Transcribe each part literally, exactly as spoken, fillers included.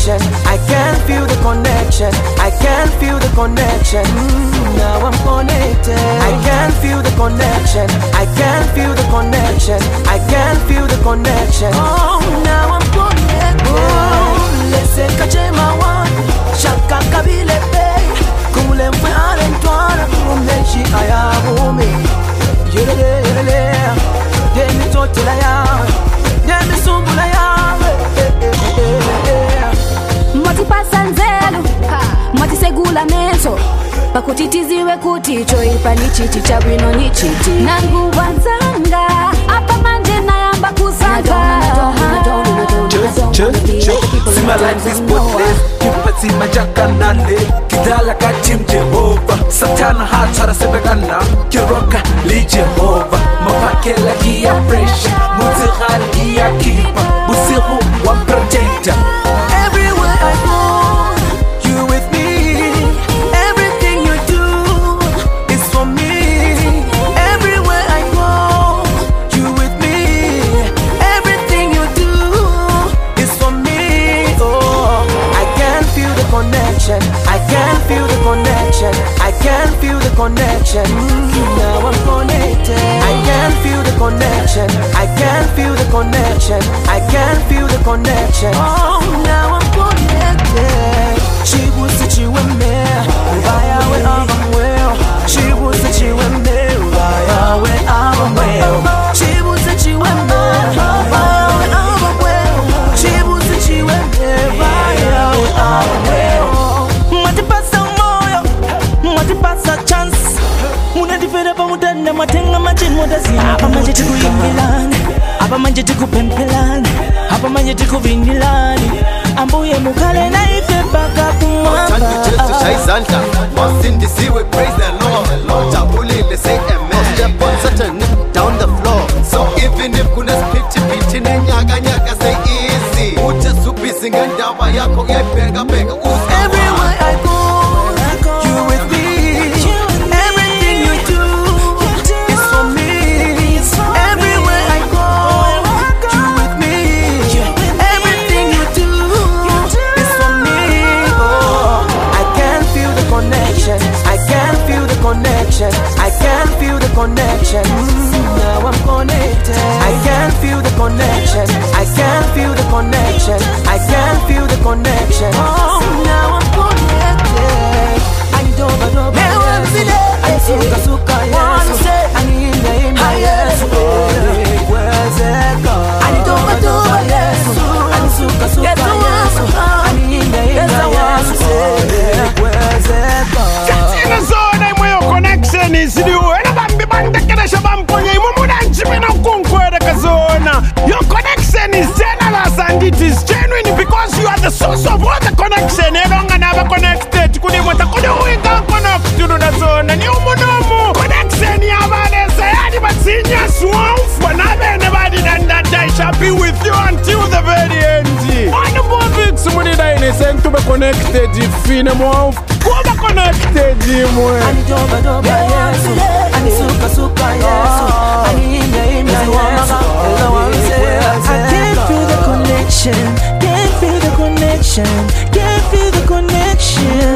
connection. I can feel the connection. I can feel the connection. Mm, now I'm connected. I can feel the connection. I can feel the connection. I can feel the connection. Oh, now I'm connected. Oh, lese kachema one. Shaka kabile pay. Kumule mwe alentwana. Kumleshi ayabume. Yelele yelele. Demi totela yawe. Demi sumbula yawe. Mati pasanzelu Mati segula meso Pakutitiziwe kuticho Ipa ni chiti chabwino ni chiti Nangu wanzanga Apa manje na yamba kusanga Sima life is spotless Kipati majaka nale Kidala kachim Jehova Satana hatara sebekana Kiroka li Jehova Mapake lagi ya pressure Muzikhan iya kipa Busiru wa protector. Everywhere I go, you with me. Everything you do is for me. Everywhere I go, you with me. Everything you do is for me. Oh, I can feel the connection. I can feel the connection. I can feel the connection. Mm, now I'm connected. I can feel the connection. I can feel the connection. I can feel the connection. Oh, now I'm connected. She was the she with me. Vaya with I'm well. She was the she with me. Vaya with I'm well. She was the she with me. Vaya with I'm well. She was the she with me. Vaya with I'm well. Mati pasa moyo, mati pasa chance. Una difere pa mutanda matenga machin mutasi. Apa manje tiku imilani, apa manje tiku pempelani, apa manje tiku vinilani. Ambuye mukale na ife baka kumamba. Chantu chai zanta, masindi siwe praise the Lord. Jabuli le say amen. Step on Satan down the floor. So even if kuna spiti piti ne nyaga nyaga say easy. Uja supi singa ndawa yako ye pega pega usa. Everywhere I go, you with me. Everything you do is for me. Everywhere I go, you with me. Everything you do is for me. Oh, I can feel the connection. I can feel the connection. I can feel the connection. Mm, now I'm connected. I can feel the connection. I can feel the connection. I can feel the connection. Oh, now I'm connected. I don't know. I suka suka yes. I need name yes. Where's it go? I don't know yes. I suka suka yes. I need name yes. Where's it go? Katina zone mwe connection is you. Ena bambi bande kena shabamponye mumuna nchimi na kunkwere kazona. Your connection is generous and it is genuine because you are the source of all the connection. Elonga naba connected. Kuni mwata kuni uinga connect to the zone. Ni umunomu connection ya valesa yadi batinya swamp. Whenever anybody done that I shall be with you until the very end. One more big somebody that is sent to be connected. Fine mwamp. Kuba connected mwe. Ani doba doba yesu. Ani suka suka yesu. Ani inga inga yesu. I can feel the connection. Can feel the connection. Can feel the connection.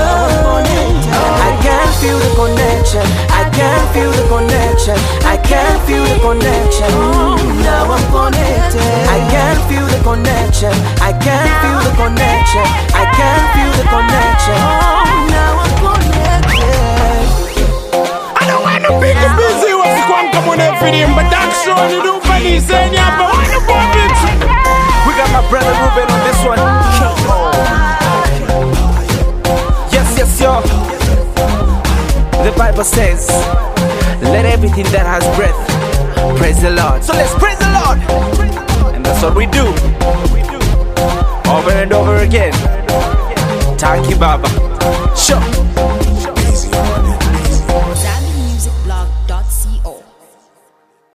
I can feel the connection. I can feel the connection. I can feel the connection. Now I'm connected. I can feel the connection. I can feel the connection. I can feel the connection. Now I'm connected. I don't want to be busy with Squam come on everything, but that's so you do for this and yeah, but I don't want it. We got my brother Ruben on this one. Yes, yes, yo. The Bible says, let everything that has breath praise the Lord. So let's praise the Lord. And that's what we do. Over and over again. Thank you, Baba. Sure.